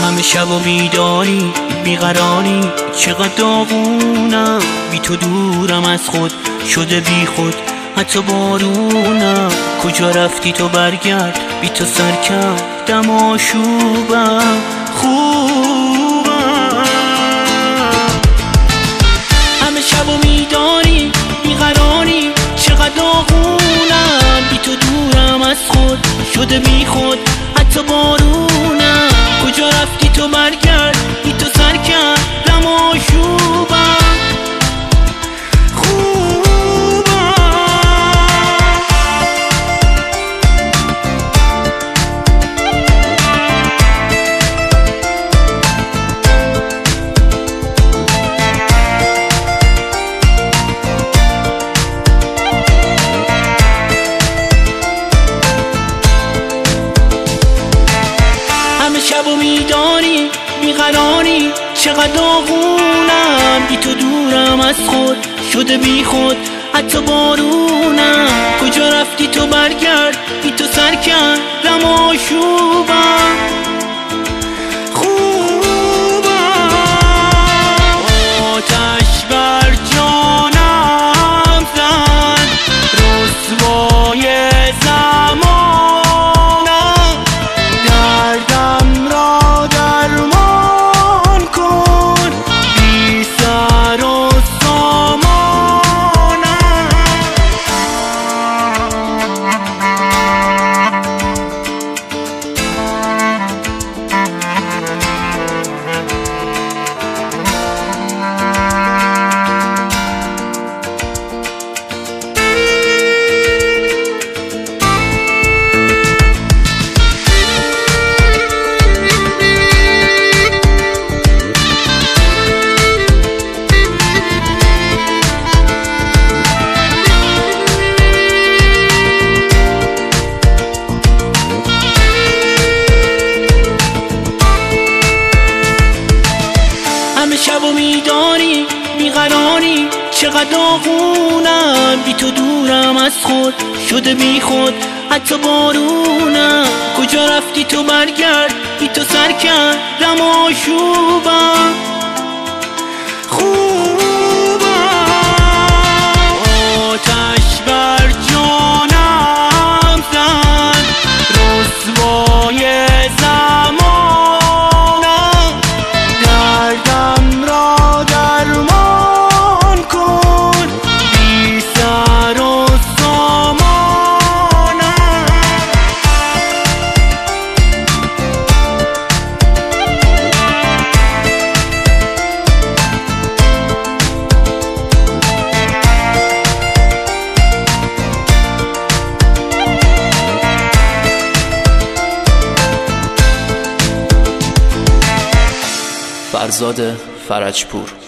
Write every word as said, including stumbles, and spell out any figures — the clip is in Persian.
همه شب و بیداری بیقراری، چقدر داغونم بی تو دورم از خود شده بی خود حتی بارونم. کجا رفتی تو برگرد، بی تو سر کردم آشوبم خوبم. همه شب و بیداری بیقراری، چقدر داغونم بی تو دورم از خود شده بی خود حتی بارونم. کجا رفتی تو برگرد، بی تو سر کردم آشوبم خوبم. همه شب و بیداری بیقراری، چقدر داغونم بی تو دورم از خود شده بی خود حتی بارونم. کجا رفتی تو برگرد، بی تو سر کردم آشوبم خوبم. آتش بر جانم زن رسوای زمانم، دردم را درمان کن بی سر و سامانم. همه شب و بیداری بیقراری، چقدر داغونم بی تو دورم از خود شده بی خود حتی بارونم. کجا رفتی تو برگرد، بی تو سر کردم آشوبم خوبم. آتش بر جانم زن رسوای زمانم، دردم را درمان کن بی سر و سامانم. فرزاد فرجپور.